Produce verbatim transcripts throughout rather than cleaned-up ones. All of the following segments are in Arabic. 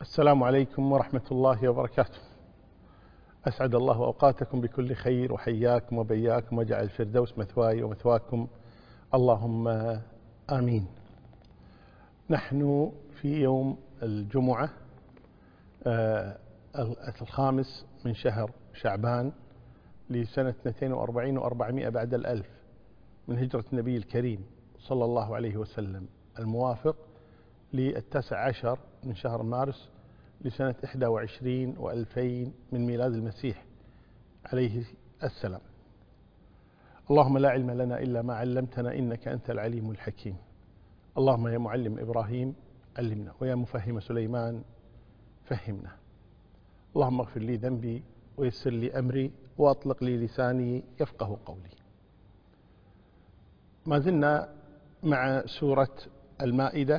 السلام عليكم ورحمة الله وبركاته. أسعد الله أوقاتكم بكل خير، وحياكم وبياكم، وجعل الفردوس مثواي ومثواكم، اللهم آمين. نحن في يوم الجمعة آه الخامس من شهر شعبان لسنة اثنتين وأربعين وأربعمائة بعد الألف من هجرة النبي الكريم صلى الله عليه وسلم، الموافق للتاسع عشر من شهر مارس لسنة إحدى وعشرين وألفين من ميلاد المسيح عليه السلام. اللهم لا علم لنا إلا ما علمتنا إنك أنت العليم الحكيم. اللهم يا معلم إبراهيم علمنا، ويا مفهم سليمان فهمنا. اللهم اغفر لي ذنبي ويسر لي أمري وأطلق لي لساني يفقه قولي. ما زلنا مع سورة المائدة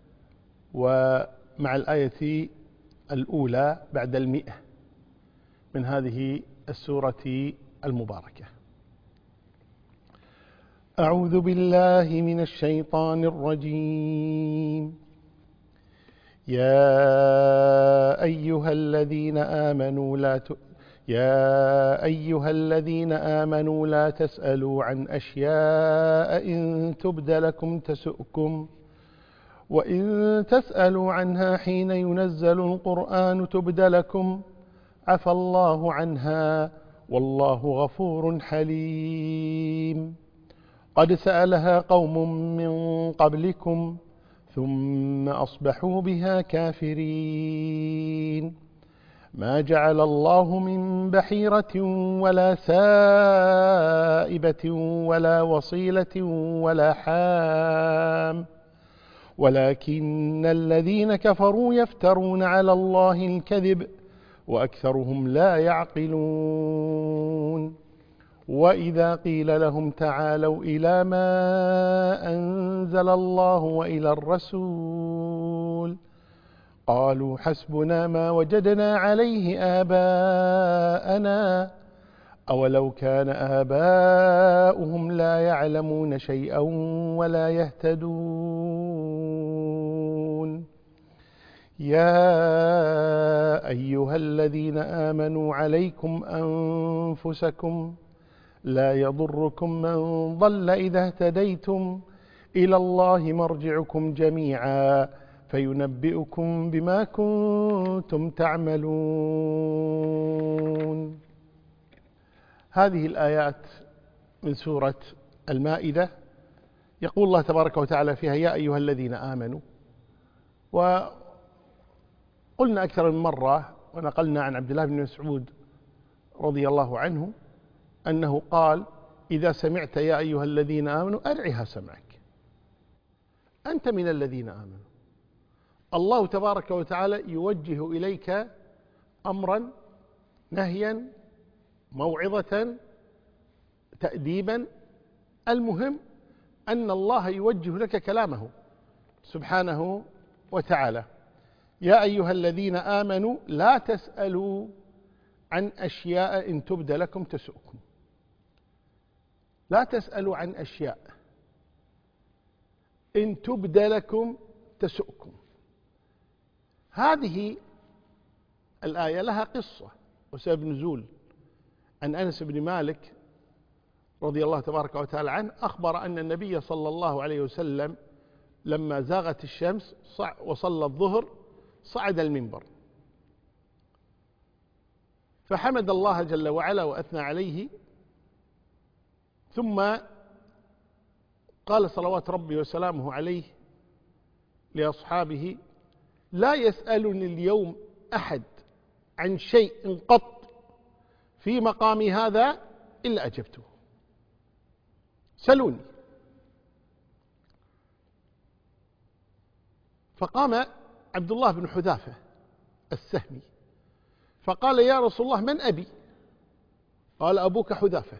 ومع الآية الأولى بعد المئة من هذه السورة المباركة. أعوذ بالله من الشيطان الرجيم. يا أيها الذين آمنوا لا ت... يا أيها الذين آمنوا لا تسألوا عن أشياء إن تبد لكم تسؤكم، وإن تسألوا عنها حين ينزل القرآن تبد لكم عفى الله عنها والله غفور حليم. قد سألها قوم من قبلكم ثم أصبحوا بها كافرين. ما جعل الله من بحيرة ولا سائبة ولا وصيلة ولا حام، ولكن الذين كفروا يفترون على الله الكذب وأكثرهم لا يعقلون. وإذا قيل لهم تعالوا إلى ما أنزل الله وإلى الرسول قالوا حسبنا ما وجدنا عليه آباءنا أولو كان آباؤهم لا يعلمون شيئا ولا يهتدون. يا أيها الذين آمنوا عليكم أنفسكم لا يضركم من ضل إذا اهتديتم إلى الله مرجعكم جميعا فينبئكم بما كنتم تعملون. هذه الآيات من سورة المائدة يقول الله تبارك وتعالى فيها يا أيها الذين آمنوا. وقلنا أكثر من مرة ونقلنا عن عبد الله بن مسعود رضي الله عنه أنه قال إذا سمعت يا أيها الذين آمنوا أرعها سمعك، أنت من الذين آمنوا. الله تبارك وتعالى يوجه إليك أمرا نهيا موعظة تأديبا، المهم أن الله يوجه لك كلامه سبحانه وتعالى. يا أيها الذين آمنوا لا تسألوا عن أشياء إن تبد لكم تسؤكم. لا تسألوا عن أشياء إن تبد لكم تسؤكم. هذه الآية لها قصة وسبب نزول. عن أنس بن مالك رضي الله تبارك وتعالى عنه أخبر أن النبي صلى الله عليه وسلم لما زاغت الشمس وصلى الظهر صعد المنبر فحمد الله جل وعلا وأثنى عليه، ثم قال صلوات ربي وسلامه عليه لأصحابه لا يسألني اليوم أحد عن شيء قط في مقامي هذا إلا أجبته، سلوني. فقام عبد الله بن حذافة السهمي فقال يا رسول الله من أبي؟ قال أبوك حذافة.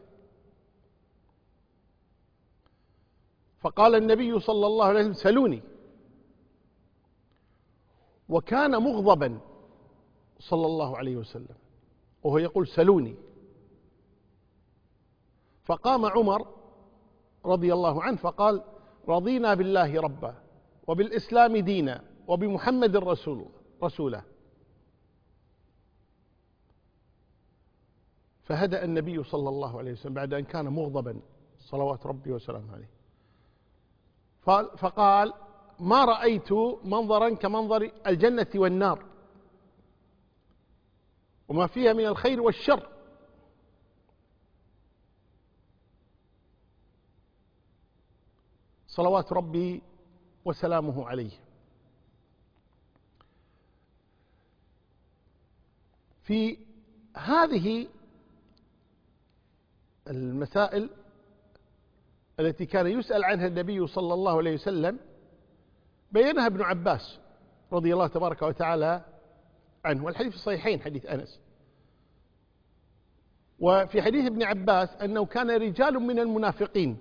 فقال النبي صلى الله عليه وسلم سلوني. وكان مغضبا صلى الله عليه وسلم وهو يقول سلوني. فقام عمر رضي الله عنه فقال رضينا بالله ربا وبالإسلام دينا وبمحمد رسول رسوله فهدأ النبي صلى الله عليه وسلم بعد أن كان مغضبا صلوات ربي وسلامه عليه، فقال: ما رأيت منظرا كمنظر الجنة والنار وما فيها من الخير والشر، صلوات ربي وسلامه عليه. في هذه المسائل التي كان يسأل عنها النبي صلى الله عليه وسلم بينها ابن عباس رضي الله تبارك وتعالى عنه، والحديث في الصحيحين حديث أنس. وفي حديث ابن عباس أنه كان رجال من المنافقين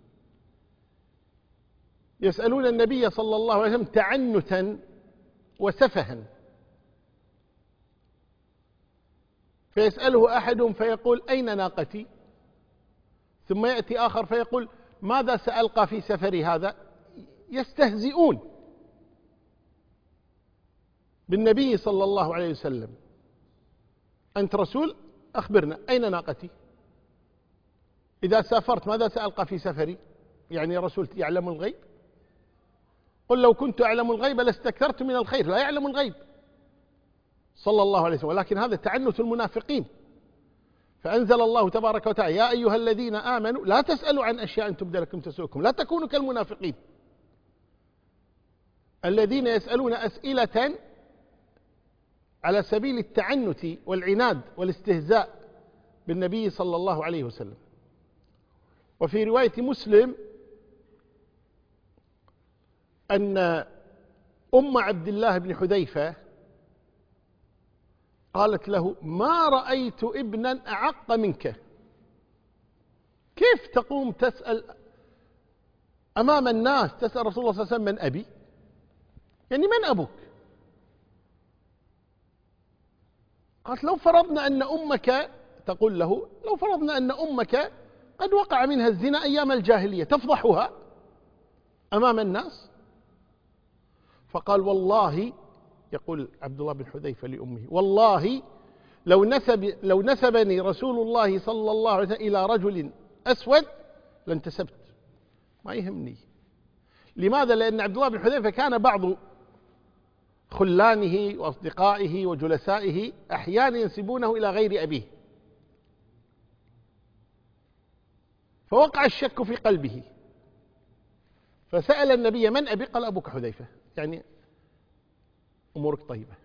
يسألون النبي صلى الله عليه وسلم تعنتا وسفها، فيسأله أحدهم فيقول: أين ناقتي؟ ثم يأتي آخر فيقول: ماذا سألقى في سفري هذا؟ يستهزئون بالنبي صلى الله عليه وسلم. أنت رسول، أخبرنا أين ناقتي؟ إذا سافرت ماذا سألقى في سفري؟ يعني يا رسول يعلم الغيب؟ قل لو كنت أعلم الغيب لاستكثرت من الخير. لا يعلم الغيب صلى الله عليه وسلم، ولكن هذا تعنت المنافقين. فأنزل الله تبارك وتعالى: يا أيها الذين آمنوا لا تسألوا عن أشياء إن تبد لكم تسؤكم. لا تكونوا كالمنافقين الذين يسألون أسئلة على سبيل التعنت والعناد والاستهزاء بالنبي صلى الله عليه وسلم. وفي رواية مسلم أن أم عبد الله بن حذيفة قالت له: ما رأيت ابنا أعق منك. كيف تقوم تسأل أمام الناس، تسأل رسول الله صلى الله عليه وسلم: من أبي؟ يعني من أبوك؟ قالت: لو فرضنا أن أمك، تقول له: لو فرضنا أن أمك قد وقع منها الزنا أيام الجاهلية، تفضحها أمام الناس؟ فقال: والله، يقول عبد الله بن حذيفة لأمه: والله لو نسب لو نسبني رسول الله صلى الله عليه وسلم إلى رجل أسود لانتسبت، ما يهمني. لماذا؟ لأن عبد الله بن حذيفة كان بعض خلانه وأصدقائه وجلسائه أحيانا ينسبونه إلى غير أبيه، فوقع الشك في قلبه، فسأل النبي: من أبي؟ قال: أبوك حذيفة، يعني أمورك طيبة.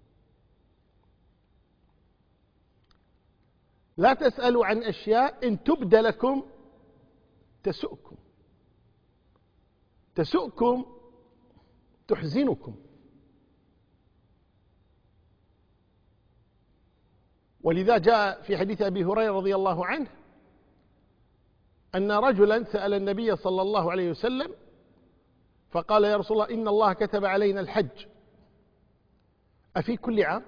لا تسألوا عن أشياء إن تبد لكم تسؤكم، تسؤكم تحزنكم. ولذا جاء في حديث أبي هريرة رضي الله عنه أن رجلا سأل النبي صلى الله عليه وسلم فقال: يا رسول الله، إن الله كتب علينا الحج أفي كل عام؟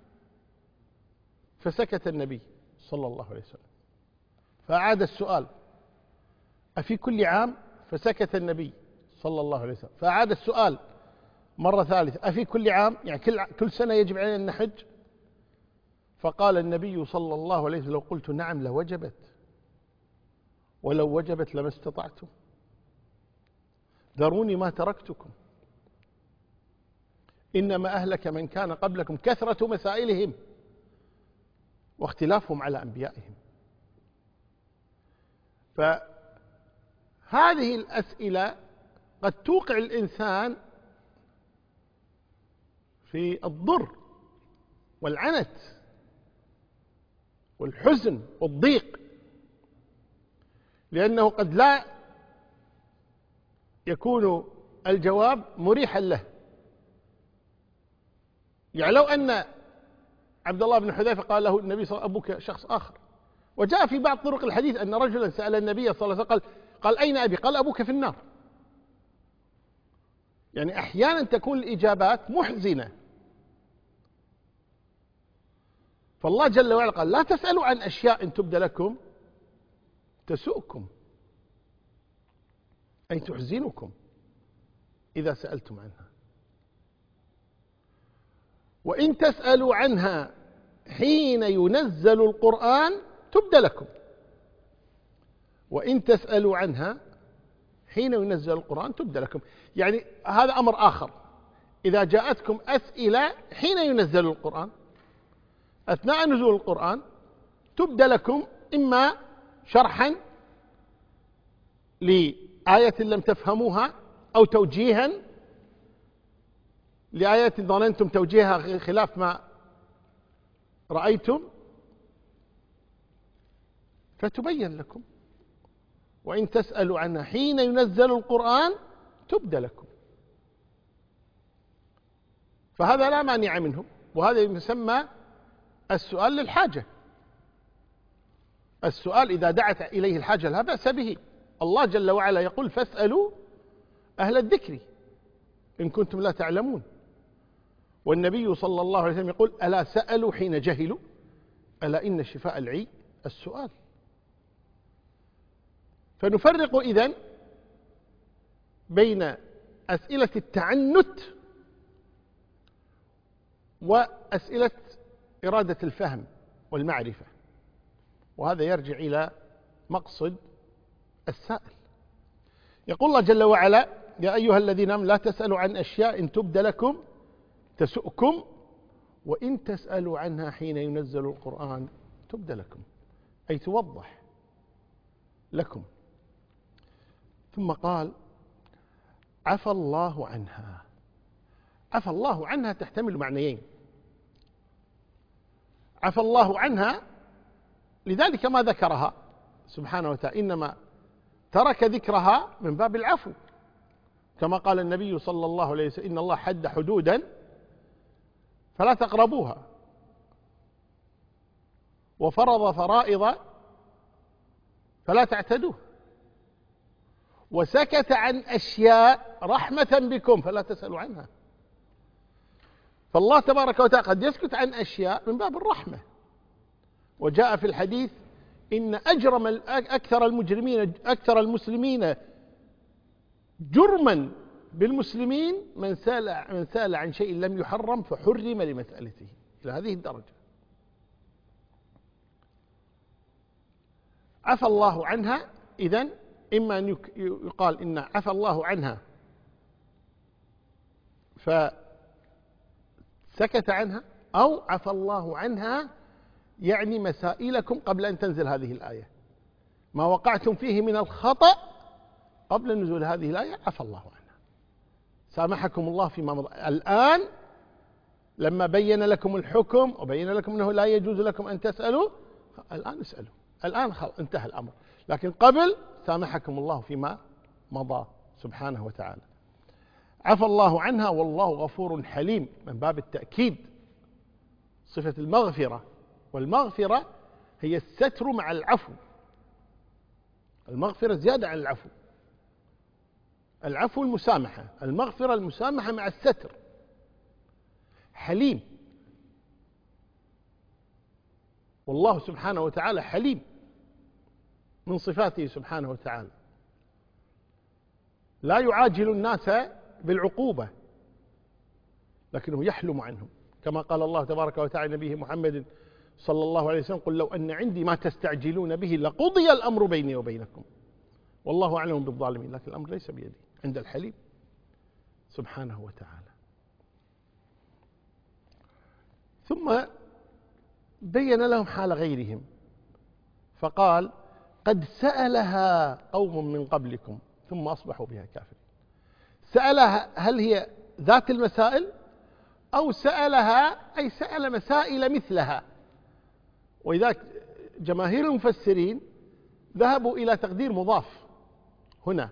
فسكت النبي صلى الله عليه وسلم، فأعاد السؤال: أفي كل عام؟ فسكت النبي صلى الله عليه وسلم، فأعاد السؤال مرة ثالثة: أفي كل عام؟ يعني كل كل سنة يجب علينا أن نحج؟ فقال النبي صلى الله عليه وسلم: لو قلت نعم لوجبت، ولو وجبت لما استطعتم، ذروني ما تركتكم، إنما أهلك من كان قبلكم كثرة مسائلهم واختلافهم على أنبيائهم. فهذه الأسئلة قد توقع الإنسان في الضر والعنت والحزن والضيق، لأنه قد لا يكون الجواب مريحا له. يعني لو أن عبد الله بن حذيفة قال له النبي صلى الله عليه وسلم: أبوك شخص آخر. وجاء في بعض طرق الحديث أن رجلا سأل النبي صلى الله عليه وسلم قال, قال أين أبي؟ قال: أبوك في النار. يعني أحيانا تكون الإجابات محزنة. فالله جل وعلا قال: لا تسألوا عن أشياء إن تبد لكم تسؤكم، أي تحزنكم إذا سألتم عنها، وإن تسألوا عنها حين ينزل القرآن تبد لكم، وإن تسألوا عنها حين ينزل القرآن تبد لكم. يعني هذا أمر آخر، إذا جاءتكم أسئلة حين ينزل القرآن، أثناء نزول القرآن، تبد لكم إما شرحا لآية لم تفهموها، أو توجيها لآية ظننتم توجيهها خلاف ما رأيتم، فتبين لكم. وإن تسألوا عنها حين ينزل القرآن تبد لكم. فهذا لا مانع منه، وهذا يسمى السؤال للحاجة. السؤال إذا دعت إليه الحاجة لا بأس به. الله جل وعلا يقول: فاسألوا أهل الذكر إن كنتم لا تعلمون. والنبي صلى الله عليه وسلم يقول: ألا سألوا حين جهلوا، ألا إن شفاء العي السؤال. فنفرق إذن بين أسئلة التعنت وأسئلة إرادة الفهم والمعرفة، وهذا يرجع إلى مقصد السائل. يقول الله جل وعلا: يا أيها الذين آمنوا لا تسألوا عن أشياء إن تبد لكم تسؤكم وإن تسألوا عنها حين ينزل القرآن تبد لكم، أي توضح لكم. ثم قال: عفى الله عنها. عفى الله عنها تحتمل معنيين. عفى الله عنها لذلك ما ذكرها سبحانه وتعالى، إنما ترك ذكرها من باب العفو، كما قال النبي صلى الله عليه وسلم: إن الله حد حدودا فلا تقربوها، وفرض فرائض فلا تعتدوها، وسكت عن أشياء رحمة بكم فلا تسألوا عنها. فالله تبارك وتعالى قد يسكت عن أشياء من باب الرحمة. وجاء في الحديث: إن أجرم أكثر المجرمين أكثر المسلمين جرما بالمسلمين من سال من سال عن شيء لم يحرم فحرم لمسألته، إلى هذه الدرجة. عفى الله عنها، إذن إما أن يقال إن عفى الله عنها فسكت عنها، أو عفى الله عنها يعني مسائلكم قبل أن تنزل هذه الآية، ما وقعتم فيه من الخطأ قبل نزول هذه الآية عفى الله عنها، سامحكم الله فيما مضى. الآن لما بين لكم الحكم وبين لكم أنه لا يجوز لكم أن تسألوا، الآن اسألوا، الآن انتهى الأمر. لكن قبل سامحكم الله فيما مضى سبحانه وتعالى. عفى الله عنها والله غفور حليم، من باب التأكيد صفة المغفرة، والمغفرة هي الستر مع العفو. المغفرة زيادة عن العفو. العفو المسامحة، المغفرة المسامحة مع الستر. حليم، والله سبحانه وتعالى حليم من صفاته سبحانه وتعالى، لا يعاجل الناس بالعقوبة لكنه يحلم عنهم، كما قال الله تبارك وتعالى نبيه محمد صلى الله عليه وسلم: قل لو أن عندي ما تستعجلون به لقضي الأمر بيني وبينكم والله أعلم بالظالمين. لكن الأمر ليس بيدي، عند الحليم سبحانه وتعالى. ثم بين لهم حال غيرهم فقال: قد سألها قوم من قبلكم ثم أصبحوا بها كافرين. سألها هل هي ذات المسائل، أو سألها أي سأل مسائل مثلها؟ وإذا جماهير المفسرين ذهبوا إلى تقدير مضاف هنا،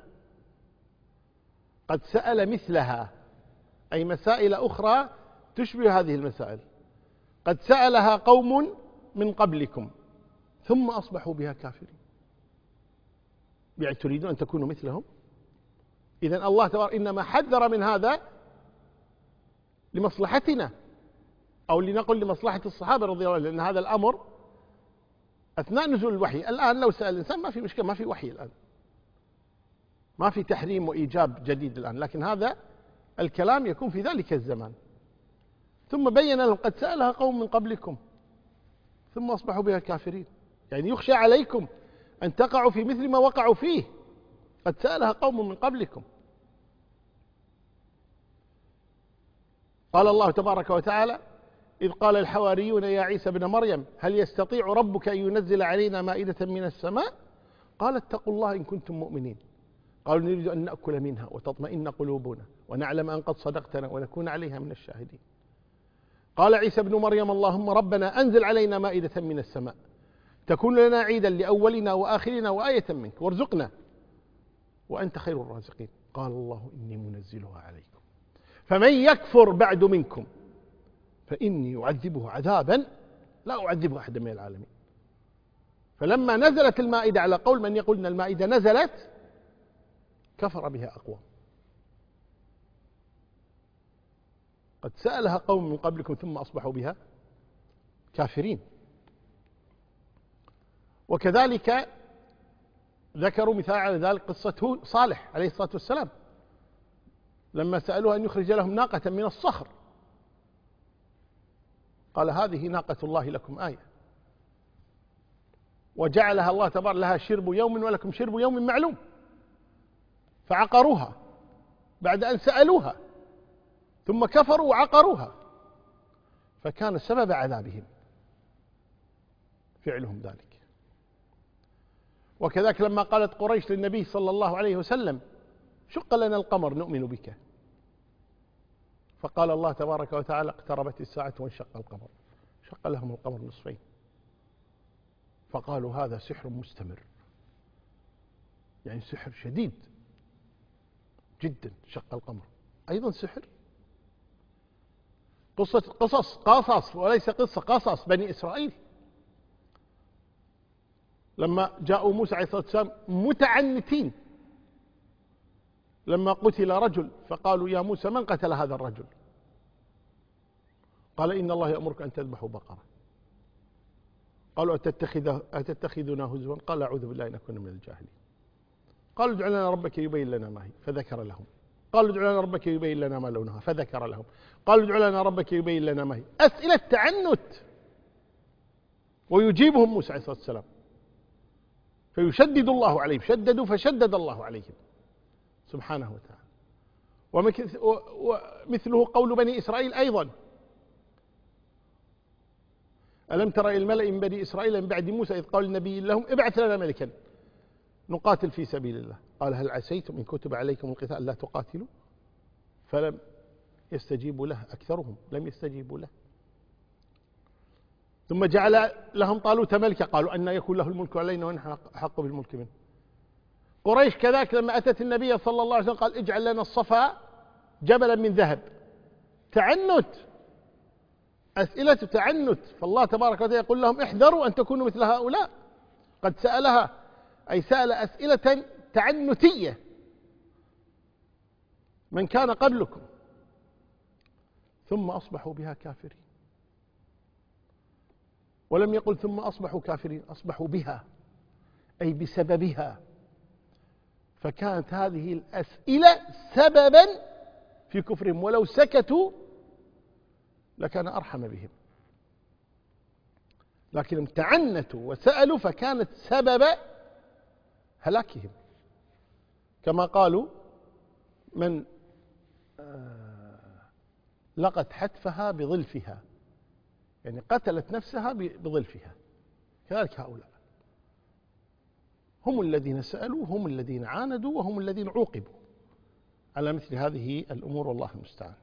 قد سأل مثلها أي مسائل أخرى تشبه هذه المسائل. قد سألها قوم من قبلكم ثم أصبحوا بها كافرين، يعني تريدون أن تكونوا مثلهم؟ إذن الله تبارك إنما حذر من هذا لمصلحتنا، أو لنقل لمصلحة الصحابة رضي الله عنهم، لأن هذا الأمر أثناء نزول الوحي. الآن لو سأل الإنسان ما في مشكلة، ما في وحي الآن، ما في تحريم وإيجاب جديد الآن، لكن هذا الكلام يكون في ذلك الزمان. ثم بين لهم: قد سألها قوم من قبلكم ثم أصبحوا بها كافرين. يعني يخشى عليكم أن تقعوا في مثل ما وقعوا فيه، قد سألها قوم من قبلكم. قال الله تبارك وتعالى: إذ قال الحواريون يا عيسى ابن مريم هل يستطيع ربك أن ينزل علينا مائدة من السماء؟ قال اتقوا الله إن كنتم مؤمنين. قالوا نريد أن نأكل منها وتطمئن قلوبنا ونعلم أن قد صدقتنا ونكون عليها من الشاهدين. قال عيسى ابن مريم اللهم ربنا أنزل علينا مائدة من السماء تكون لنا عيدا لأولنا وآخرنا وآية منك وارزقنا وأنت خير الرازقين. قال الله إني منزلها عليكم فمن يكفر بعد منكم فإني أعذبه عذابا لا أعذبه أحدا من العالمين. فلما نزلت المائدة على قول من يقول أن المائدة نزلت كفر بها أقوام. قد سألها قوم من قبلكم ثم أصبحوا بها كافرين. وكذلك ذكروا مثال على ذلك قصة صالح عليه الصلاة والسلام لما سألوه أن يخرج لهم ناقة من الصخر قال هذه ناقة الله لكم آية، وجعلها الله تبارك لها شرب يوم ولكم شرب يوم معلوم، فعقروها بعد أن سألوها ثم كفروا وعقروها، فكان سبب عذابهم فعلهم ذلك. وكذلك لما قالت قريش للنبي صلى الله عليه وسلم شق لنا القمر نؤمن بك، فقال الله تبارك وتعالى اقتربت الساعة وانشق القمر، شق لهم القمر نصفين، فقالوا هذا سحر مستمر، يعني سحر شديد جدا. شق القمر أيضا سحر. قصة قصص قصص وليس قصة قصص بني إسرائيل لما جاءوا موسى عليه الصلاة والسلام متعنتين لما قتل رجل، فقالوا يا موسى من قتل هذا الرجل؟ قال إن الله يأمرك أن تذبحوا بقرة. قالوا أتتخذنا هزوا؟ قال أعوذ بالله أن أكون من الجاهلين. قالوا ادع لنا ربك يبين لنا ما هي، فذكر لهم. قالوا ادع لنا ربك يبين لنا ما لونها، فذكر لهم. قالوا ادع لنا ربك يبين لنا ما هي. أسئلة تعنت، ويجيبهم موسى عليه الصلاة والسلام فيشدد الله عليهم، شددوا فشدد الله عليهم سبحانه وتعالى. ومثله قول بني إسرائيل أيضا: ألم تر إلى الملأ من بني إسرائيل من بعد موسى إذ قال النبي لهم ابعث لنا ملكا نقاتل في سبيل الله قال هل عسيتم إن كتب عليكم القتال لا تقاتلوا؟ فلم يستجيبوا له، أكثرهم لم يستجيبوا له. ثم جعل لهم طالوت ملكا قالوا أن يكون له الملك علينا ونحن أحق بالملك منه. قريش كذلك لما أتت النبي صلى الله عليه وسلم قال اجعل لنا الصفا جبلا من ذهب. تعنت، أسئلة تعنت. فالله تبارك وتعالى يقول لهم احذروا أن تكونوا مثل هؤلاء. قد سألها أي سأل أسئلة تعنتية من كان قبلكم ثم أصبحوا بها كافرين. ولم يقل ثم أصبحوا كافرين، أصبحوا بها أي بسببها. فكانت هذه الأسئلة سببا في كفرهم، ولو سكتوا لكان أرحم بهم، لكنهم تعنتوا وسألوا فكانت سبب هلاكهم. كما قالوا من لقت حتفها بظلفها، يعني قتلت نفسها بظلفها. كذلك هؤلاء هم الذين سألوا، هم الذين عاندوا، وهم الذين عوقبوا على مثل هذه الأمور، والله المستعان.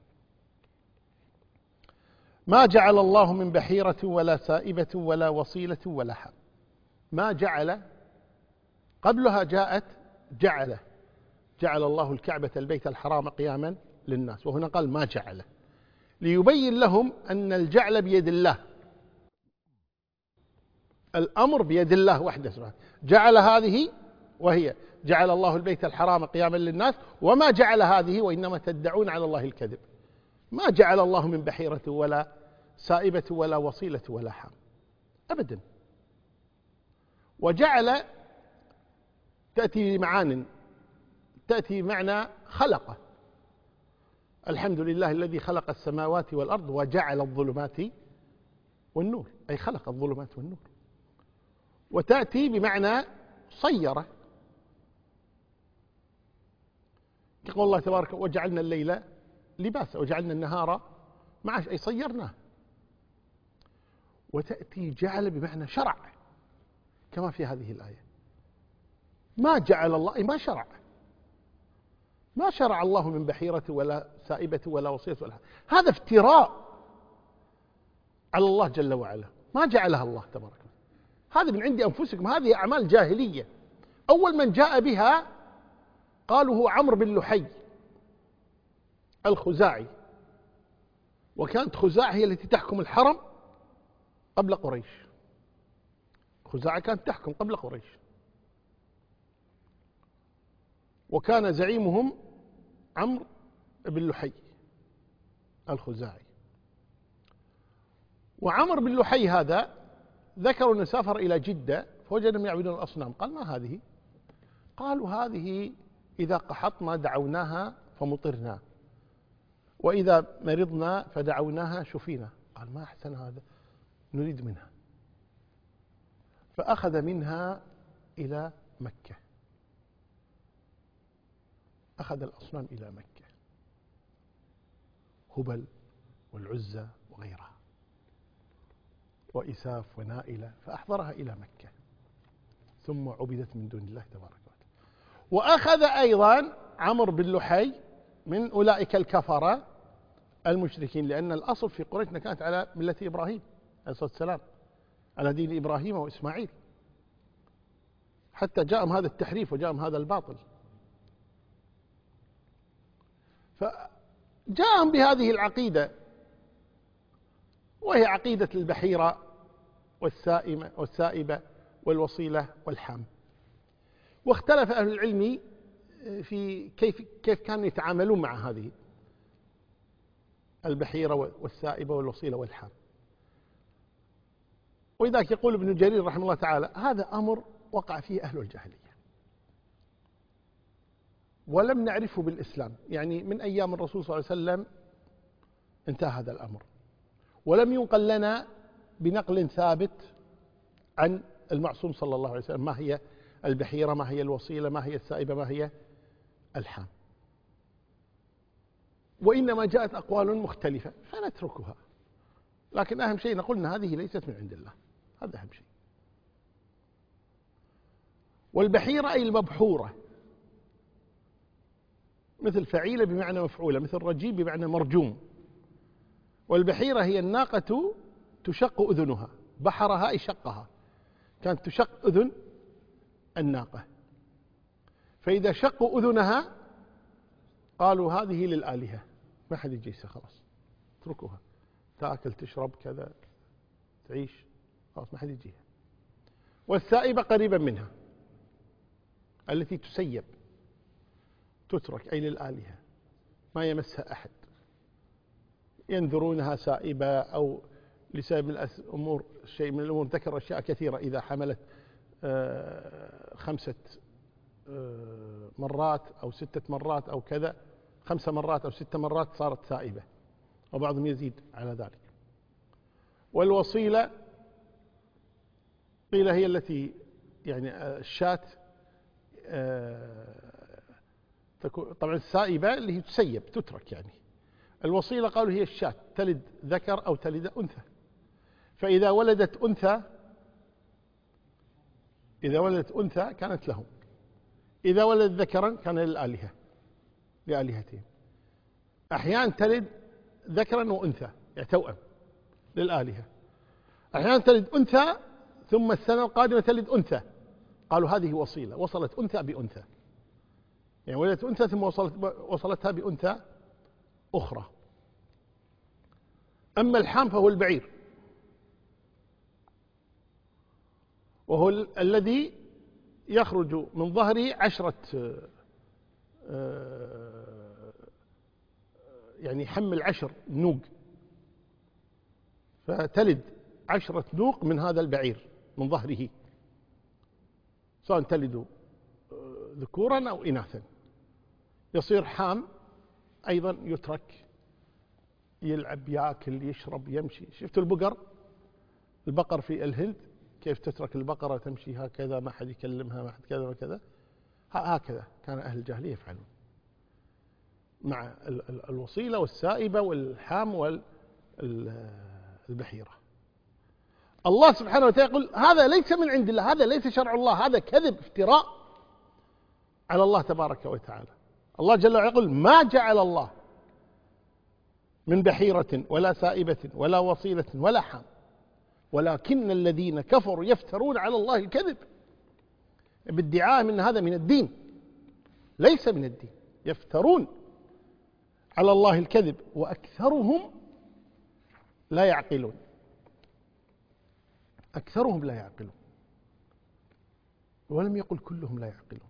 ما جعل الله من بحيرة ولا سائبة ولا وصيلة ولا حام. ما جعل قبلها جاءت جعل جعل الله الكعبة البيت الحرام قياما للناس، وهنا قال ما جعل ليبين لهم أن الجعل بيد الله، الأمر بيد الله وحده سبحانه. جعل هذه وهي جعل الله البيت الحرام قياما للناس، وما جعل هذه وإنما تدعون على الله الكذب. ما جعل الله من بحيرة ولا سائبة ولا وصيلة ولا حام أبدا. وجعل تأتي معان، تأتي معنى خلق. الحمد لله الذي خلق السماوات والأرض وجعل الظلمات والنور، أي خلق الظلمات والنور. وتأتي بمعنى صيرة، يقول الله تبارك وجعلنا الليل لباسا وجعلنا النهار معاش، أي صيرناه. وتأتي جعل بمعنى شرع كما في هذه الآية. ما جعل الله أي ما شرع، ما شرع الله من بحيرة ولا سائبة ولا وصية ولا، هذا افتراء على الله جل وعلا، ما جعلها الله تبارك وتعالى، هذا من عند أنفسكم، هذه أعمال جاهلية. أول من جاء بها قالوا هو عمرو بن لحي الخزاعي، وكانت خزاعة هي التي تحكم الحرم قبل قريش، خزاعة كانت تحكم قبل قريش، وكان زعيمهم عمرو بن لحي الخزاعي. وعمرو بن لحي هذا ذكروا أنه سافر إلى جدة فوجدهم يعبدون الأصنام، قال ما هذه؟ قالوا هذه إذا قحطنا دعوناها فمطرنا، وإذا مرضنا فدعوناها شفينا. قال ما أحسن هذا، نريد منها. فأخذ منها إلى مكة، أخذ الأصنام إلى مكة، هبل والعزى وغيرها وإساف ونائلة، فأحضرها إلى مكة ثم عبدت من دون الله تبارك وتعالى. وأخذ أيضا عمرو بن لحي من أولئك الكفرة المشركين، لأن الأصل في قريش كانت على ملة إبراهيم عليه الصلاة والسلام، على دين إبراهيم وإسماعيل، حتى جاءهم هذا التحريف وجاءهم هذا الباطل. فجاءهم بهذه العقيدة، وهي عقيدة البحيرة والسائمة والسائبة والوصيلة والحام. واختلف أهل العلم في كيف كيف كانوا يتعاملون مع هذه البحيرة والسائبة والوصيلة والحام. ولذلك يقول ابن جرير رحمه الله تعالى هذا أمر وقع فيه أهل الجاهلية ولم نعرفه بالإسلام، يعني من أيام الرسول صلى الله عليه وسلم انتهى هذا الأمر، ولم ينقل لنا بنقل ثابت عن المعصوم صلى الله عليه وسلم ما هي البحيرة، ما هي الوصيلة، ما هي السائبة، ما هي الحام، وإنما جاءت أقوال مختلفة فنتركها. لكن أهم شيء نقول أن هذه ليست من عند الله، هذا أهم شيء. والبحيرة أي المبحورة، مثل فعيلة بمعنى مفعولة، مثل رجيم بمعنى مرجوم. والبحيرة هي الناقة تشق أذنها، بحرها أي شقها، كانت تشق أذن الناقة، فإذا شقوا أذنها قالوا هذه للآلهة، ما حد يجيسها، خلاص اتركوها، تأكل تشرب كذا تعيش، خلاص ما حد يجيها. والسائبة قريبا منها التي تسيب، تترك أي للآلهة، ما يمسها أحد، ينذرونها سائبة أو لسبب من الأمور، شيء من الأمور، ذكر أشياء كثيرة، إذا حملت خمسة مرات أو ستة مرات أو كذا، خمسة مرات أو ستة مرات صارت سائبة، وبعضهم يزيد على ذلك. والوصيلة قيل هي التي يعني الشاة، طبعا السائبة اللي هي تسيب تترك، يعني الوصيلة قالوا هي الشاة تلد ذكر أو تلد أنثى، فإذا ولدت أنثى إذا ولدت أنثى كانت لهم، إذا ولدت ذكرا كان للآلهة لآلهتهم. أحيانا تلد ذكرا وأنثى يعني توأم للآلهة، أحيانا تلد أنثى ثم السنة القادمة تلد أنثى، قالوا هذه وصيلة، وصلت أنثى بأنثى، يعني ولدت أنثى ثم وصلت وصلتها بأنثى أخرى. أما الحام فهو البعير، وهو الذي يخرج من ظهره عشرة يعني حمل عشر نوق، فتلد عشرة نوق من هذا البعير من ظهره، سواء تلد ذكورا أو إناثا. يصير حام أيضا، يترك يلعب ياكل يشرب يمشي. شفت البقر البقر في الهند كيف تترك البقرة تمشي هكذا ما حد يكلمها ما حد كذا وكذا، هكذا كان أهل الجاهلية يفعلون مع الوصيلة والسائبة والحام والبحيرة. الله سبحانه وتعالى يقول هذا ليس من عند الله، هذا ليس شرع الله، هذا كذب افتراء على الله تبارك وتعالى. الله جل وعلا يقول ما جعل الله من بحيرة ولا سائبة ولا وصيلة ولا حام ولكن الذين كفروا يفترون على الله الكذب بادعاء من هذا من الدين، ليس من الدين، يفترون على الله الكذب وأكثرهم لا يعقلون. أكثرهم لا يعقلون، ولم يقل كلهم لا يعقلون،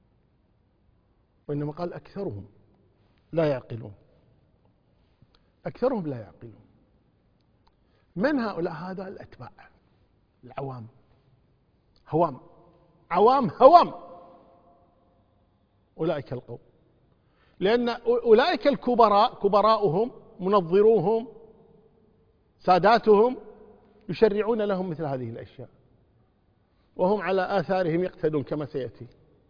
وإنما قال أكثرهم لا يعقلون. أكثرهم لا يعقلون. من هؤلاء؟ هذا الأتباع العوام، هوام، عوام هوام، أولئك القوم. لأن أولئك الكبراء كبراؤهم منظروهم ساداتهم يشرعون لهم مثل هذه الأشياء، وهم على آثارهم يقتدون كما سيأتي.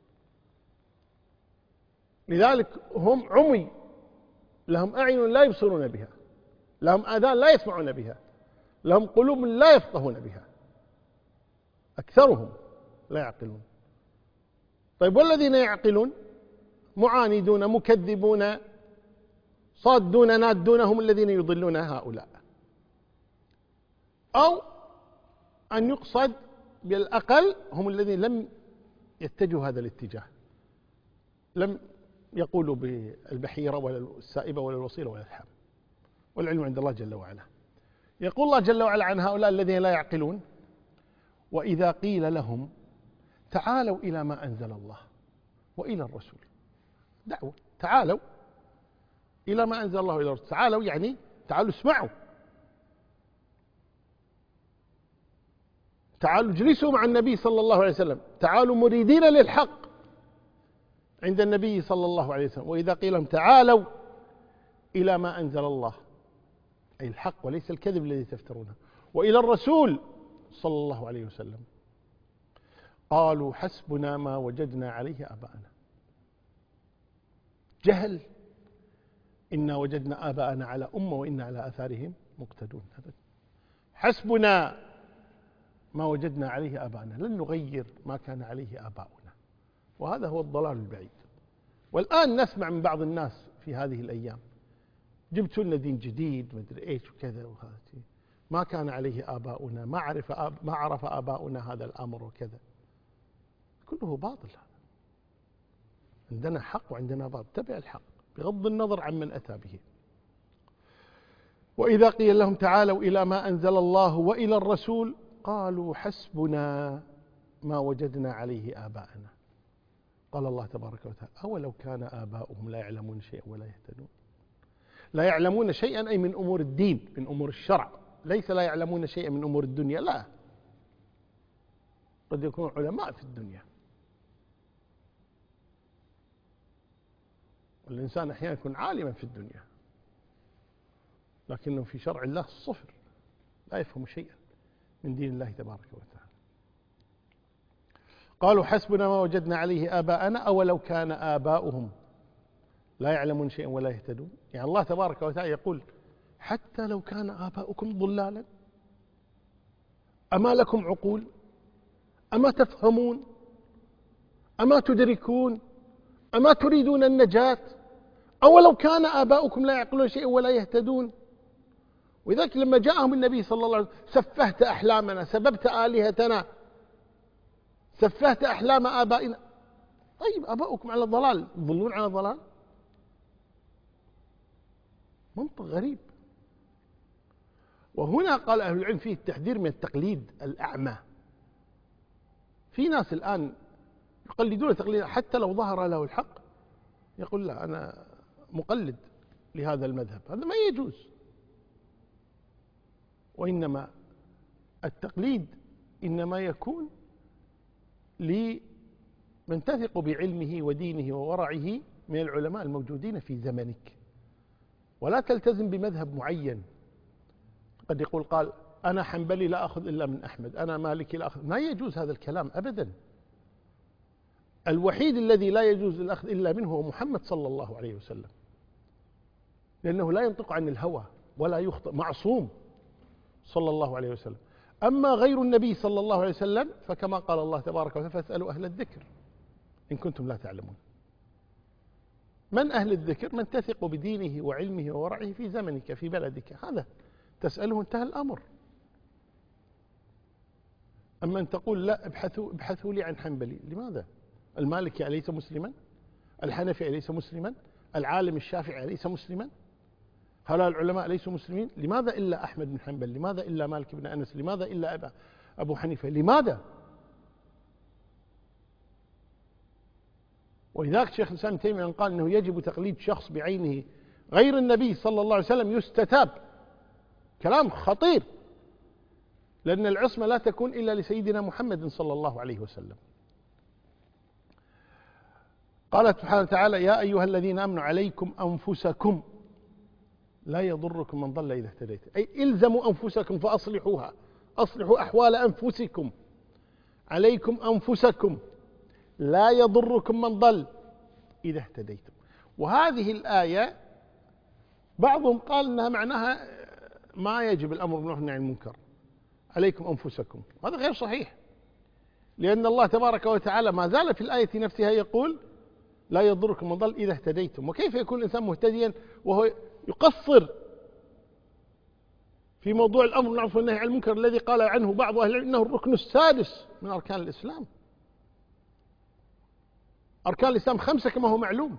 لذلك هم عمي، لهم أعين لا يبصرون بها، لهم آذان لا يسمعون بها، لهم قلوب لا يفقهون بها. أكثرهم لا يعقلون. طيب والذين يعقلون معاندون مكذبون صادون نادون هم الذين يضلون هؤلاء. أو أن يقصد بالأقل هم الذين لم يتجهوا هذا الاتجاه، لم يقولوا بالبحيرة ولا السائبة ولا الوصيلة ولا الحام، والعلم عند الله جل وعلا. يقول الله جل وعلا عن هؤلاء الذين لا يعقلون وإذا قيل لهم تعالوا إلى ما أنزل الله وإلى الرسول، دعوة، تعالوا إلى ما أنزل الله وإلى الرسول، تعالوا يعني تعالوا اسمعوا، تعالوا اجلسوا مع النبي صلى الله عليه وسلم، تعالوا مريدين للحق عند النبي صلى الله عليه وسلم. وإذا قيل لهم تعالوا إلى ما أنزل الله أي الحق وليس الكذب الذي تفترونه، وإلى الرسول صلى الله عليه وسلم، قالوا حسبنا ما وجدنا عليه آباءنا. جهل، إنا وجدنا آباءنا على أمة وإنا على آثارهم مقتدون. حسبنا ما وجدنا عليه آباءنا، لن نغير ما كان عليه آباؤنا، وهذا هو الضلال البعيد. والآن نسمع من بعض الناس في هذه الأيام جبتوا لنا دين جديد مدري ايش وكذا وهذا، ما كان عليه آباؤنا، ما عرف آب ما عرف آباؤنا هذا الأمر وكذا، كله باطل. عندنا حق وعندنا باطل، تبع الحق بغض النظر عن من أتى به. وإذا قيل لهم تعالوا إلى ما أنزل الله وإلى الرسول قالوا حسبنا ما وجدنا عليه آباءنا. قال الله تبارك وتعالى أولو كان آباؤهم لا يعلمون شيئا ولا يهتدون. لا يعلمون شيئا أي من أمور الدين، من أمور الشرع، ليس لا يعلمون شيئا من أمور الدنيا، لا، قد يكونوا علماء في الدنيا. والإنسان أحيانا يكون عالما في الدنيا لكنه في شرع الله صفر، لا يفهم شيئا من دين الله تبارك وتعالى. قالوا حسبنا ما وجدنا عليه آباءنا أولو كان آباؤهم لا يعلمون شيئا ولا يهتدون. يعني الله تبارك وتعالى يقول حتى لو كان آباؤكم ضلالا أما لكم عقول؟ أما تفهمون؟ أما تدركون؟ أما تريدون النجاة؟ أولو كان آباؤكم لا يعقلون شيئا ولا يهتدون. وذلك لما جاءهم النبي صلى الله عليه وسلم سفهت أحلامنا، سببت آلهتنا، سفهت أحلام آبائنا. طيب آباؤكم على ضلال، يضلون على ضلال؟ منطق غريب. وهنا قال أهل العلم فيه التحذير من التقليد الأعمى. في ناس الآن يقلدون تقليدا حتى لو ظهر له الحق يقول لا أنا مقلد لهذا المذهب، هذا ما يجوز. وإنما التقليد إنما يكون لمن تثق بعلمه ودينه وورعه من العلماء الموجودين في زمنك، ولا تلتزم بمذهب معين. قد يقول قال أنا حنبلي لا أخذ إلا من أحمد، أنا مالكي لا أخذ، ما يجوز هذا الكلام أبدا. الوحيد الذي لا يجوز الأخذ إلا منه هو محمد صلى الله عليه وسلم، لأنه لا ينطق عن الهوى ولا يخطئ، معصوم صلى الله عليه وسلم. أما غير النبي صلى الله عليه وسلم فكما قال الله تبارك وتعالى فاسألوا أهل الذكر إن كنتم لا تعلمون. من أهل الذكر؟ من تثق بدينه وعلمه وورعه في زمنك في بلدك، هذا تسأله انتهى الأمر. أما أن تقول لا ابحثوا, ابحثوا لي عن حنبلي، لماذا؟ المالكي أليس مسلما؟ الحنفي أليس مسلما؟ العالم الشافعي أليس مسلما؟ هؤلاء العلماء ليسوا مسلمين؟ لماذا إلا أحمد بن حنبل؟ لماذا إلا مالك بن أنس؟ لماذا إلا أبا أبو حنيفة؟ لماذا؟ ولذلك شيخ الإسلام ابن تيمية قال أنه يجب تقليد شخص بعينه غير النبي صلى الله عليه وسلم يستتاب. كلام خطير، لأن العصمة لا تكون إلا لسيدنا محمد صلى الله عليه وسلم. قال سبحانه وتعالى يا أيها الذين آمنوا عليكم أنفسكم لا يضركم من ضل إذا اهتديتم، أي إلزموا أنفسكم فأصلحوها، أصلحوا أحوال أنفسكم. عليكم أنفسكم لا يضركم من ضل إذا اهتديتم. وهذه الآية بعضهم قال أنها معناها ما يجب الأمر بالمعروف والنهي عن المنكر، عليكم أنفسكم، هذا غير صحيح، لأن الله تبارك وتعالى ما زال في الآية نفسها يقول لا يضركم من ضل إذا اهتديتم. وكيف يكون الإنسان مهتديا وهو يقصر في موضوع الأمر بالمعروف والنهي عن المنكر الذي قال عنه بعض أهل العلم إنه الركن السادس من أركان الإسلام؟ أركان الإسلام خمسة كما هو معلوم: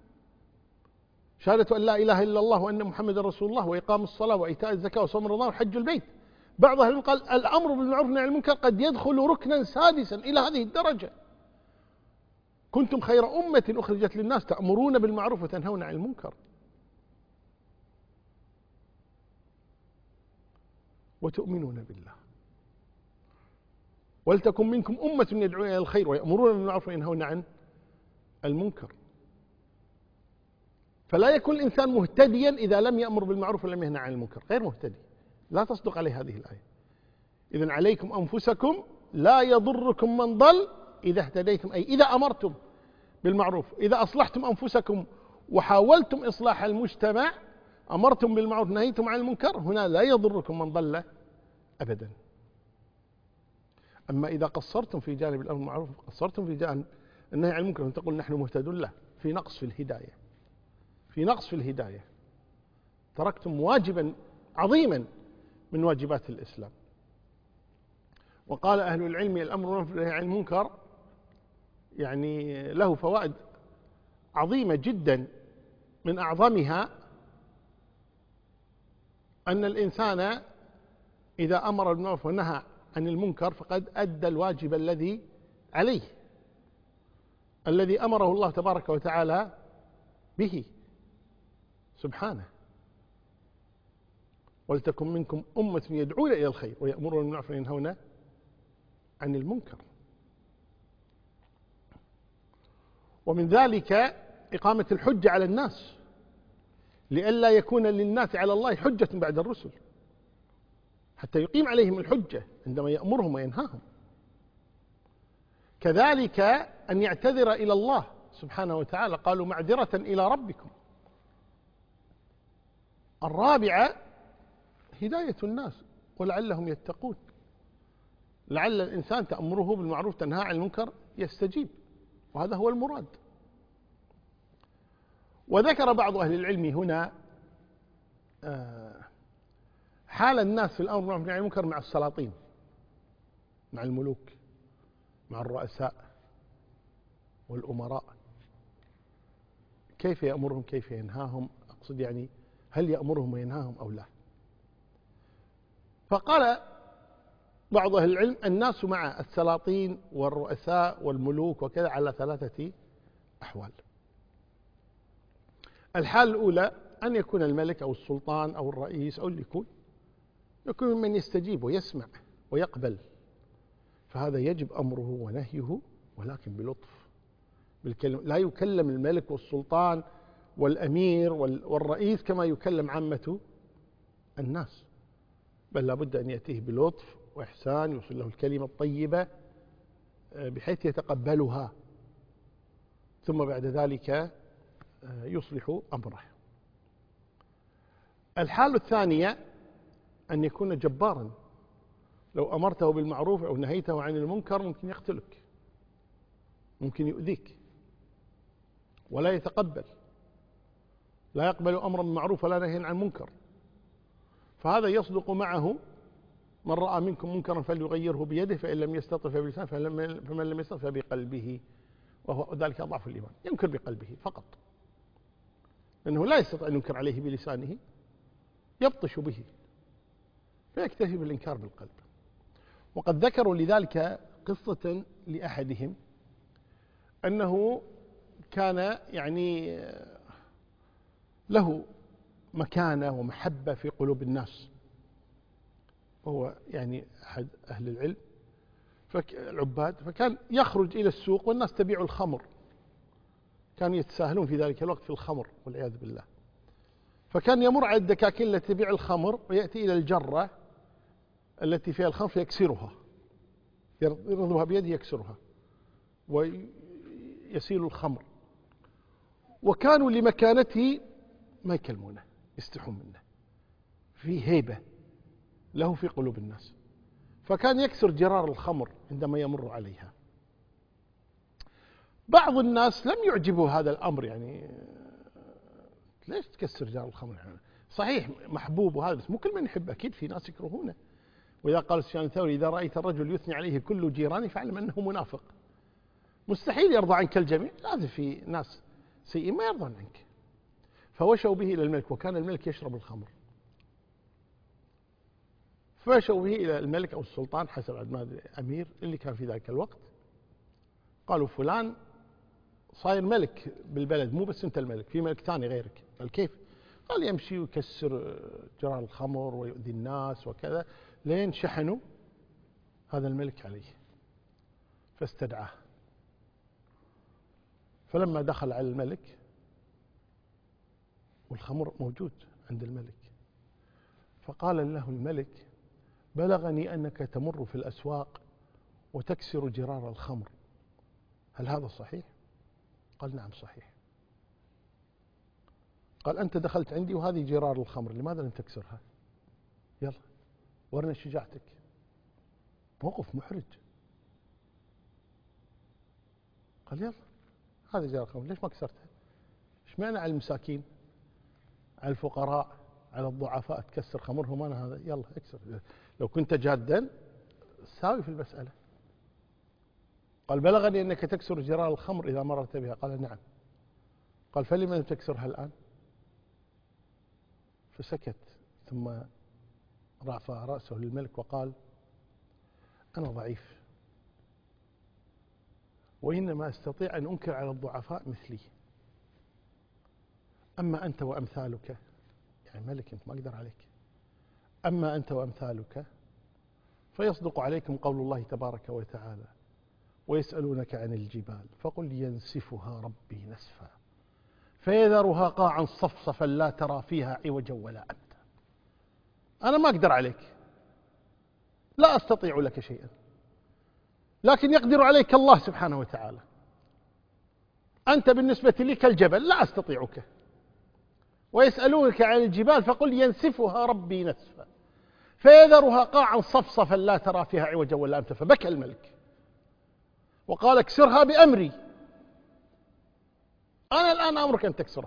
شهادة أن لا إله إلا الله وأن محمد رسول الله، وإقام الصلاة، وإيتاء الزكاة، وصوم رمضان، وحج البيت. بعض أهل العلم قال الأمر بالمعروف والنهي عن المنكر قد يدخل ركنا سادسا إلى هذه الدرجة: كنتم خير أمة أخرجت للناس تأمرون بالمعروف وتنهون عن المنكر وتؤمنون بالله ولتكن منكم أمة يدعون إلى الخير ويأمرون بالمعروف وينهون عن المنكر. فلا يكون الإنسان مهتديا إذا لم يأمر بالمعروف ولم ينهى عن المنكر، غير مهتدي، لا تصدق عليه هذه الآية. إذن عليكم أنفسكم لا يضركم من ضل إذا اهتديتم، أي إذا أمرتم بالمعروف، إذا أصلحتم أنفسكم وحاولتم إصلاح المجتمع، أمرتم بالمعروف نهيتم عن المنكر، هنا لا يضركم من ضل أبدا. أما إذا قصرتم في جانب الأمر بالمعروف، قصرتم في جانب النهي عن المنكر، تقول نحن مهتدون، له في نقص في الهداية، في نقص في الهداية، تركتم واجبا عظيما من واجبات الإسلام. وقال أهل العلم الأمر بالمعروف والنهي عن المنكر يعني له فوائد عظيمة جدا، من أعظمها أن الإنسان إذا أمر بالمعروف ونهى عن المنكر فقد أدى الواجب الذي عليه، الذي أمره الله تبارك وتعالى به سبحانه: ولتكن منكم أمة يدعون إلى الخير ويأمرون بالمعروف وينهون عن المنكر. ومن ذلك إقامة الحجة على الناس، لئلا يكون للناس على الله حجة بعد الرسل، حتى يقيم عليهم الحجة عندما يأمرهم وينهاهم. كذلك أن يعتذر إلى الله سبحانه وتعالى، قالوا معذرة إلى ربكم. الرابعة هداية الناس ولعلهم يتقون، لعل الإنسان تأمره بالمعروف تنهى عن المنكر يستجيب، وهذا هو المراد. وذكر بعض أهل العلم هنا حال الناس في الأمر بالمعروف والنهي عن المنكر مع السلاطين، مع الملوك، مع الرؤساء والأمراء، كيف يأمرهم كيف ينهاهم، أقصد يعني هل يأمرهم وينهاهم أو لا. فقال بعض أهل العلم الناس مع السلاطين والرؤساء والملوك وكذا على ثلاثة أحوال. الحال الأولى أن يكون الملك أو السلطان أو الرئيس أو اللي يكون يكون ممن يستجيب ويسمع ويقبل، فهذا يجب أمره ونهيه، ولكن بلطف بالكلمة. لا يكلم الملك والسلطان والأمير والرئيس كما يكلم عامة الناس، بل لابد أن يأتيه بلطف وإحسان، يوصل له الكلمة الطيبة بحيث يتقبلها، ثم بعد ذلك يصلح أمره. الحالة الثانية أن يكون جبارا، لو أمرته بالمعروف أو نهيته عن المنكر ممكن يقتلك، ممكن يؤذيك ولا يتقبل، لا يقبل أمرا بالمعروف ولا نهيا عن منكر. فهذا يصدق معه من رأى منكم منكرا فليغيره بيده، فإن لم يستطع فبلسانه، فمن لم يستطع فبقلبه، وهو ذلك أضعف الإيمان. ينكر بقلبه فقط، لأنه لا يستطيع أن ينكر عليه بلسانه، يبطش به، فيكتفي بالإنكار بالقلب. وقد ذكروا لذلك قصة لأحدهم أنه كان يعني له مكانة ومحبة في قلوب الناس، وهو يعني أحد أهل العلم العباد، فكان يخرج إلى السوق والناس تبيع الخمر، كانوا يتساهلون في ذلك الوقت في الخمر والعياذ بالله. فكان يمر على الدكاكين التي تبيع الخمر ويأتي إلى الجرة التي فيها الخمر فيكسرها، يرضها بيده يكسرها ويسيل الخمر، وكانوا لمكانته ما يكلمونه، يستحون منه، في هيبة له في قلوب الناس، فكان يكسر جرار الخمر عندما يمر عليها. بعض الناس لم يعجبوا هذا الأمر، يعني ليش تكسر جرار الخمر؟ صحيح محبوب وهذا، بس مو كل من يحب، أكيد في ناس يكرهونه. وإذا قال سفيان الثوري: إذا رأيت الرجل يثني عليه كل جيرانه فاعلم أنه منافق. مستحيل يرضى عنك الجميع، لازم في ناس سيئين ما يرضون عنك. فوشوا به إلى الملك، وكان الملك يشرب الخمر، فوشوا به إلى الملك أو السلطان حسب ما أدري أمير اللي كان في ذلك الوقت. قالوا: فلان صاير ملك بالبلد، مو بس أنت الملك، في ملك ثاني غيرك. قال: كيف؟ قال: يمشي ويكسر جرار الخمر ويؤذي الناس وكذا، لين شحنوا هذا الملك عليه فاستدعاه. فلما دخل على الملك والخمر موجود عند الملك، فقال له الملك: بلغني أنك تمر في الأسواق وتكسر جرار الخمر، هل هذا صحيح؟ قال: نعم صحيح. قال: أنت دخلت عندي وهذه جرار الخمر، لماذا لم تكسرها؟ يلا ورنا شجاعتك. موقف محرج. قال: يلا هذه جرار الخمر، ليش ما كسرتها؟ ايش معنى على المساكين، على الفقراء، على الضعفاء تكسر خمرهم؟ أنا هذا، يلا اكسر، لو كنت جادا ساوي في المسألة. قال: بلغني أنك تكسر جرار الخمر إذا مررت بها. قال: نعم. قال: فلما لم تكسرها الآن؟ فسكت، ثم رفع رأسه للملك وقال: أنا ضعيف، وإنما أستطيع أن أنكر على الضعفاء مثلي، أما أنت وأمثالك، يعني ملك أنت ما أقدر عليك، أما أنت وأمثالك فيصدق عليكم قول الله تبارك وتعالى: ويسألونك عن الجبال فقل ينسفها ربي نسفا فيذرها قاعا صفصفا لا ترى فيها عوجا ولا أمتا. أنا ما أقدر عليك، لا أستطيع لك شيئا، لكن يقدر عليك الله سبحانه وتعالى. أنت بالنسبة لي كالجبل، لا أستطيعك. ويسألونك عن الجبال فقل ينسفها ربي نسفا فيذرها قاعا صفصفا لا ترى فيها عوجا ولا أمتا. فبكى الملك وقال: اكسرها بأمري، أنا الآن أمرك أن تكسرها.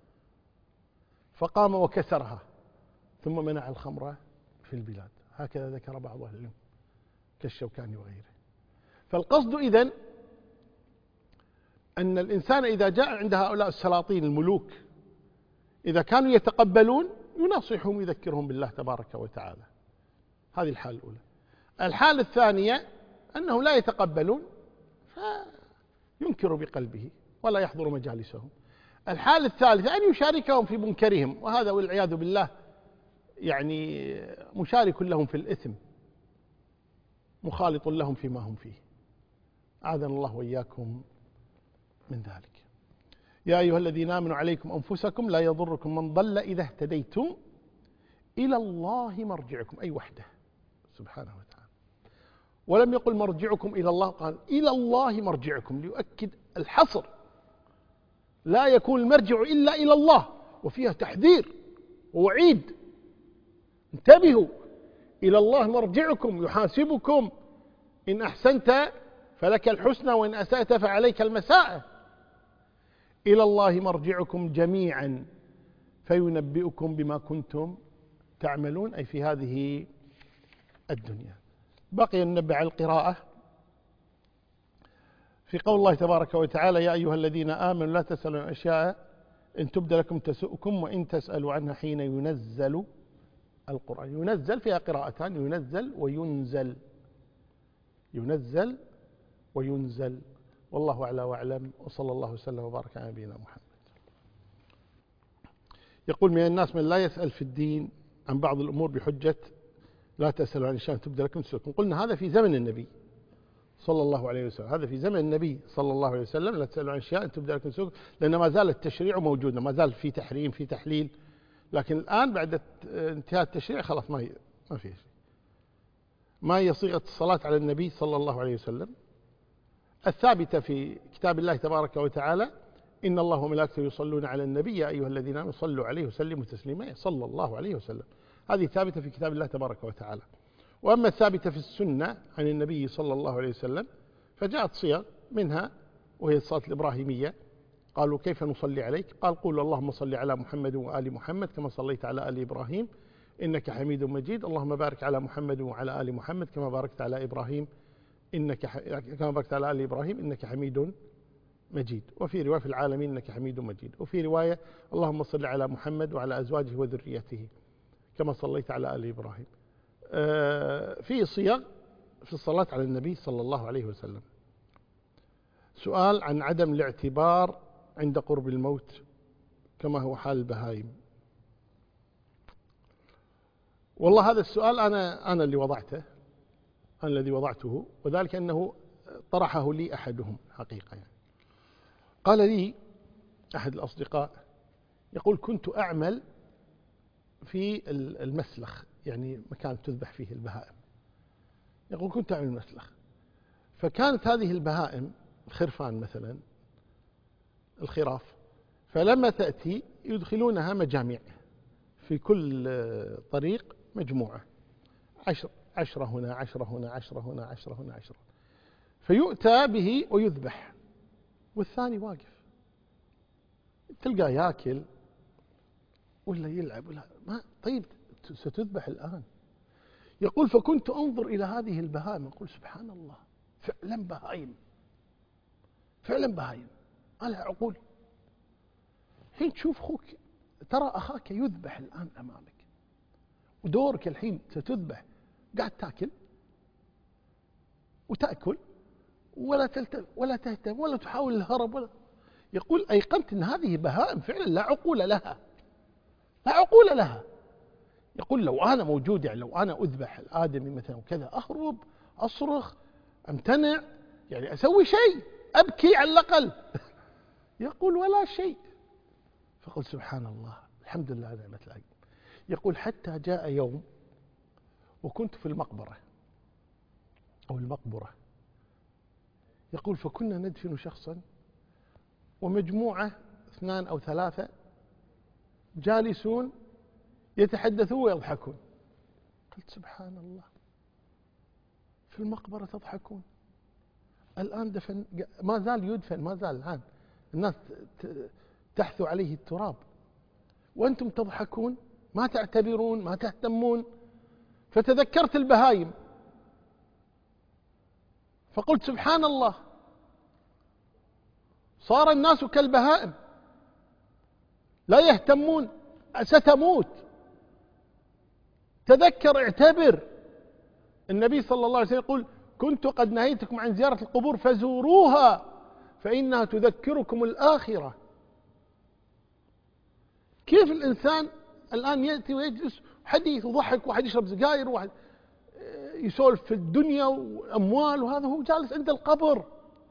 فقام وكسرها، ثم منع الخمر في البلاد. هكذا ذكر بعض أهل العلم كالشوكاني وغيره. فالقصد إذن أن الإنسان إذا جاء عند هؤلاء السلاطين الملوك، إذا كانوا يتقبلون يناصحهم ويذكرهم بالله تبارك وتعالى. هذه الحالة الأولى. الحالة الثانية أنهم لا يتقبلون فينكر بقلبه ولا يحضر مجالسهم. الحالة الثالثة أن يشاركهم في منكرهم، وهذا والعياذ بالله يعني مشارك لهم في الإثم، مخالط لهم فيما هم فيه. أعاذنا الله وإياكم من ذلك. يا أيها الذين آمنوا عليكم أنفسكم لا يضركم من ضل إذا اهتديتم إلى الله مرجعكم، أي وحده سبحانه وتعالى. ولم يقل مرجعكم إلى الله، قال إلى الله مرجعكم ليؤكد الحصر، لا يكون المرجع إلا إلى الله، وفيها تحذير ووعيد. انتبهوا، إلى الله مرجعكم يحاسبكم، إن أحسنت فلك الحسنى وإن أسأت فعليك المساءة. إلى الله مرجعكم جميعا فينبئكم بما كنتم تعملون، أي في هذه الدنيا. بقي ننبه على القراءة في قول الله تبارك وتعالى: يا أيها الذين آمنوا لا تسألوا عن أشياء إن تبد لكم تسؤكم وإن تسألوا عنها حين ينزل القرآن. ينزل فيها قراءتان، ينزل وينزل، ينزل وينزل. والله أعلى وأعلم، وصلى الله وسلم وبارك على نبينا محمد. يقول: من الناس من لا يسأل في الدين عن بعض الأمور بحجة لا تسألوا عن أشياء تبدأ لكم تسؤكم. قلنا هذا في زمن النبي صلى الله عليه وسلم، هذا في زمن النبي صلى الله عليه وسلم، لا تسألوا عن أشياء تبدأ لكم تسؤكم، لأن ما زال التشريع موجودا، ما زال في تحريم في تحليل. لكن الآن بعد انتهاء التشريع خلاص ما ما في شيء. ما هي صيغة الصلاة على النبي صلى الله عليه وسلم؟ الثابتة في كتاب الله تبارك وتعالى: إن الله وملائكته يصلون على النبي يا أيها الذين آمنوا صلوا عليه وسلموا تسليما، صلى الله عليه وسلم. هذه ثابتة في كتاب الله تبارك وتعالى. وأما الثابتة في السنة عن النبي صلى الله عليه وسلم فجاءت صيغ منها، وهي الصلاة الإبراهيمية. قالوا: كيف نصلي عليك؟ قال: قول اللهم صل على محمد وآل محمد كما صليت على آل إبراهيم إنك حميد مجيد، اللهم بارك على محمد وعلى آل محمد كما باركت على إبراهيم إنك ح... كما باركت على آل إبراهيم إنك حميد مجيد. وفي رواية: في العالمين إنك حميد مجيد. وفي رواية: اللهم صل على محمد وعلى أزواجه وذريته كما صليت على آل إبراهيم. آه في صيغ في الصلاة على النبي صلى الله عليه وسلم. سؤال عن عدم الاعتبار عند قرب الموت كما هو حال البهائم. والله هذا السؤال أنا أنا اللي وضعته، أنا الذي وضعته، وذلك أنه طرحه لي أحدهم حقيقة. يعني قال لي أحد الأصدقاء، يقول: كنت أعمل في المسلخ، يعني مكان تذبح فيه البهائم. يقول: كنت أعمل مسلخ، فكانت هذه البهائم الخرفان مثلا، الخراف، فلما تأتي يدخلونها مجاميع، في كل طريق مجموعة، عشر عشرة هنا عشرة هنا عشرة هنا عشرة هنا عشرة، فيؤتى به ويذبح والثاني واقف، تلقاه ياكل ولا يلعب ولا ما. طيب ستذبح الآن. يقول: فكنت أنظر إلى هذه البهائم أقول: سبحان الله، فعلا بهائم، فعلا بهائم، ما لها عقول. حين تشوف أخوك، ترى أخاك يذبح الآن أمامك، ودورك الحين ستذبح، قاعد تاكل وتأكل ولا تلتف ولا تهتم ولا تحاول الهرب ولا. يقول: أيقنت أن هذه بهائم فعلا لا عقول لها، لا عقول لها. يقول: لو أنا موجود، يعني لو أنا أذبح الآدمي مثلا وكذا، أهرب، أصرخ، أمتنع، يعني أسوي شيء، أبكي على الأقل. يقول: ولا شيء. فقل: سبحان الله، الحمد لله على نعمة العلم. يقول: حتى جاء يوم وكنت في المقبرة أو المقبرة، يقول: فكنا ندفن شخصا ومجموعة اثنان أو ثلاثة جالسون يتحدثون ويضحكون. قلت: سبحان الله، في المقبرة تضحكون، الآن دفن، ما زال يدفن، ما زال الآن الناس تحثو عليه التراب، وأنتم تضحكون، ما تعتبرون، ما تهتمون. فتذكرت البهايم فقلت: سبحان الله، صار الناس كالبهائم لا يهتمون، ستموت. تذكر، اعتبر. النبي صلى الله عليه وسلم يقول: كنت قد نهيتكم عن زيارة القبور فزوروها فإنها تذكركم الآخرة. كيف الإنسان الآن يأتي ويجلس حديث وضحك، واحد يشرب سجاير، واحد يسولف في الدنيا وأموال، وهذا هو جالس عند القبر.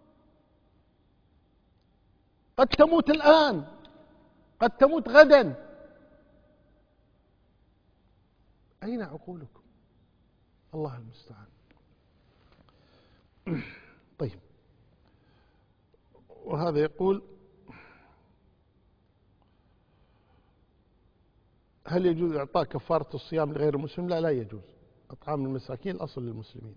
قد تموت الآن، قد تموت غدا. أين عقولكم؟ الله المستعان. طيب، وهذا يقول: هل يجوز إعطاء كفارة الصيام لغير المسلم؟ لا، لا يجوز. أطعام المساكين الأصل للمسلمين.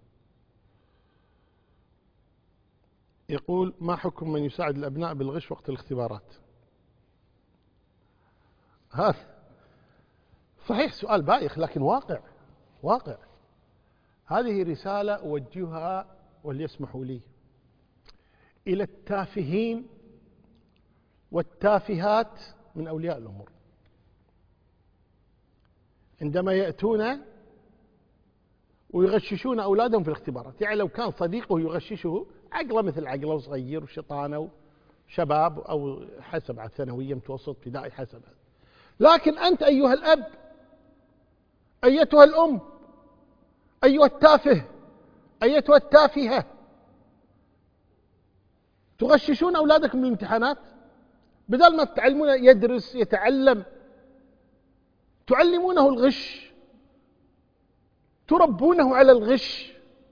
يقول: ما حكم من يساعد الأبناء بالغش وقت الاختبارات؟ هذا صحيح سؤال بايخ، لكن واقع واقع. هذه رسالة أوجهها وليسمحوا لي إلى التافهين والتافهات من أولياء الأمور، عندما يأتون ويغششون أولادهم في الاختبارات. يعني لو كان صديقه يغششه، عقله مثل عقله، وصغير وشيطانه وشباب، أو حسب على ثانوية، متوسط، ابتدائي، حسب. لكن أنت أيها الأب، أيتها الأم، أيها التافه، أيتها التافهة، تغششون أولادكم بالامتحانات بدل ما تعلمونه يدرس يتعلم، تعلمونه الغش، تربونه على الغش.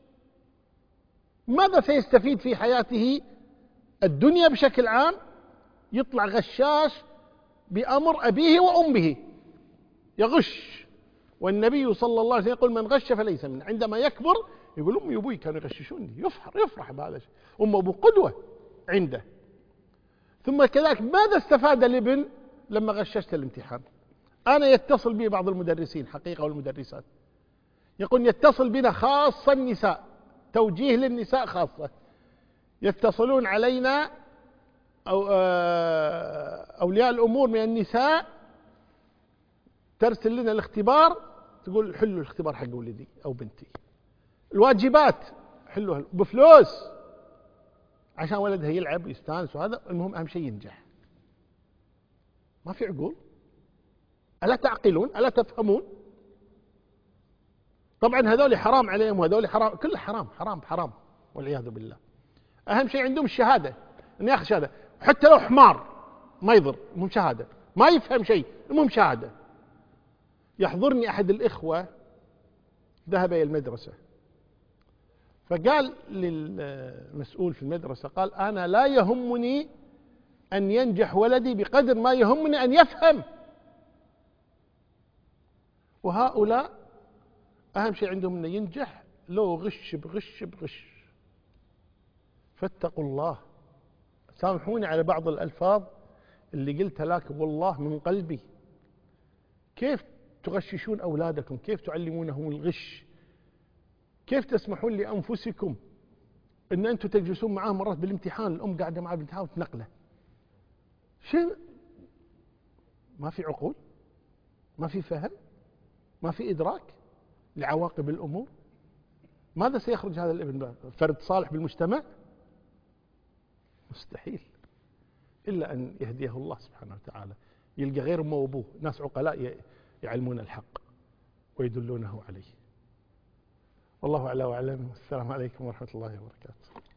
ماذا سيستفيد في حياته الدنيا بشكل عام؟ يطلع غشاش بأمر أبيه وأمه، يغش. والنبي صلى الله عليه وسلم يقول: من غش فليس منه. عندما يكبر يقول: أمي وأبوي كانوا يغششوني، يفخر يفرح بهذا الشيء، أم أبو قدوة عنده. ثم كذلك ماذا استفاد الابن لما غششت الامتحان؟ أنا يتصل بي بعض المدرسين حقيقة والمدرسات، يقول يتصل بنا خاصة النساء، توجيه للنساء خاصة، يتصلون علينا أو أولياء الأمور من النساء، ترسل لنا الاختبار، تقول: حلوا الاختبار حق ولدي أو بنتي، الواجبات حلوها بفلوس عشان ولدها يلعب ويستانس، وهذا المهم، أهم شيء ينجح. ما في عقول؟ ألا تعقلون؟ ألا تفهمون؟ طبعا هذول حرام عليهم، وهذول حرام، كله حرام حرام حرام والعياذ بالله. أهم شيء عندهم الشهادة، أن يأخذ شهادة، حتى لو حمار ما يضر، المهم شهادة، ما يفهم شيء، المهم شهادة. يحضرني أحد الإخوة ذهب إلى المدرسة، فقال للمسؤول في المدرسة، قال: أنا لا يهمني أن ينجح ولدي بقدر ما يهمني أن يفهم. وهؤلاء أهم شيء عندهم أنه ينجح، لو غش بغش بغش. فاتقوا الله. سامحوني على بعض الألفاظ اللي قلتها، لكن والله من قلبي. كيف تغششون أولادكم؟ كيف تعلمونهم الغش؟ كيف تسمحون لأنفسكم أن أنتم تجلسون معاه مرات بالامتحان، الأم قاعدة معاه بالامتحان وتنقله؟ شيء ما في عقول، ما في فهم، ما في إدراك لعواقب الأمور. ماذا سيخرج هذا الابن؟ فرد صالح بالمجتمع؟ مستحيل، إلا أن يهديه الله سبحانه وتعالى، يلقى غير أمه وأبوه ناس عقلاء يعلمون الحق ويدلونه عليه. والله أعلى وأعلم. السلام عليكم ورحمة الله وبركاته.